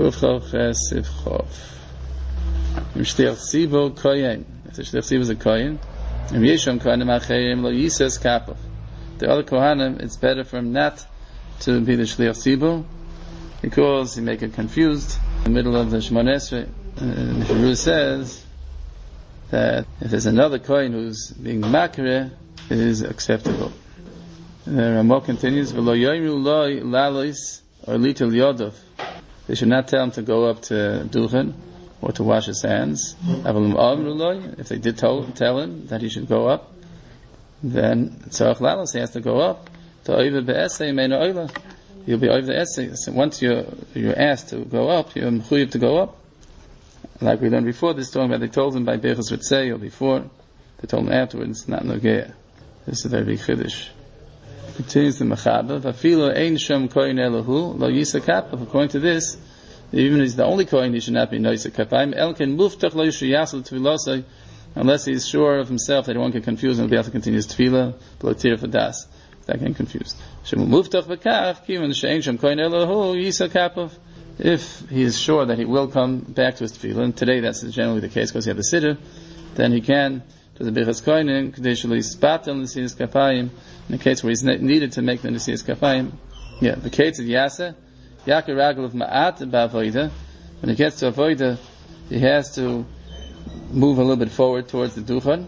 Sivchov. Shliach Tzibo Kohen. If the Shliach Tzibo is a Kohen, and Yesham Kohanim Acherim Lo Yises Kapov. The other Kohanim, it's better for him not to be the Shliach Tzibo, because he may get confused in the middle of the Shemona Esrei. The Hebrew says that if there's another Kohen who's being the Makireh, it is acceptable. The Ramah continues, V'lo yoyru loy lalois or litel yodov. They should not tell him to go up to Duchen or to wash his hands. If they did tell him that he should go up, then tzarach lalos, he has to go up. To oive be'esei meina oila. You'll be over the essay. So once you're asked to go up, you're mechuyev to go up. Like we learned before, this talking about they told him by Bechus Ritzei or before, they told him afterwards, not Nogea. This is a very big chiddush. Continues the Mechaber, Vafilo ein shom kohen elohu lo yisa kapav. According to this, even if he's the only kohen, he should not be noisa kapayim. Elken muftach lo yishu yasel tefilosai, unless he's sure of himself that he won't get confused and will be able to continue his tefillah, below tir for das, without getting confused. Shemu muftach v'kach, kiven she'ein shom kohen elohu yisa kapav. If he is sure that he will come back to his tefillah, and today that's generally the case because he had the siddur, then he can to the Birchas Kohanim, Kadesh Lo Yispatel Nesiyas Kapayim, in the case where he's needed to make the Nesiyas Kapayim. Yeah, the case of Yasa, Yakir Ragel of Ma'at Ba'avoida, when he gets to Avoida, he has to move a little bit forward towards the Duchen,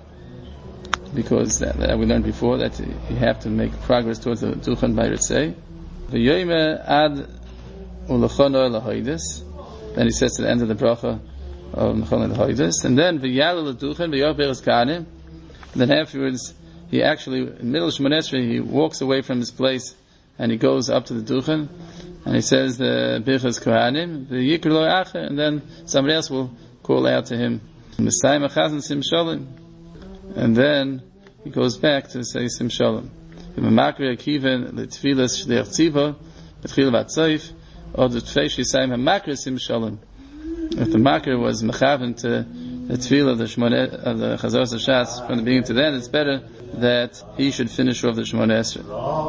because that we learned before, that you have to make progress towards the Duchen by Ritzei. V'yoyme ad u'lechono l'hoidis, then he says to the end of the bracha, and then v'yalel l'duchen v'yor beres kahanim. Then afterwards, he actually in the middle of Shemona Esrei, he walks away from his place and he goes up to the duchen and he says the birchas kohanim v'yikr lo acher, and then somebody else will call out to him Messiah Chazan Sim Shalom, and then he goes back to say Sim Shalom. V'makri akiven l'tfilas shliach tziva v'tchil v'atzoif or the tfeish yisayim hamakri Sim Shalom. If the makir was mechaven to the tefillah of the Chazaros Shas from the beginning to the end, it's better that he should finish off the Shemona Esrei.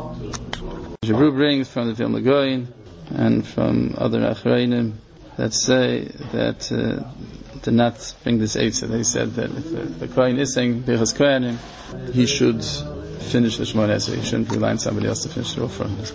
Hebrew brings from the Vilna Gaon and from other Achreinim that say that to not bring this eitzah. They said that if the Kohen is saying Birchas Kohanim, he should finish the Shemona Esrei. He shouldn't rely on somebody else to finish it off for him.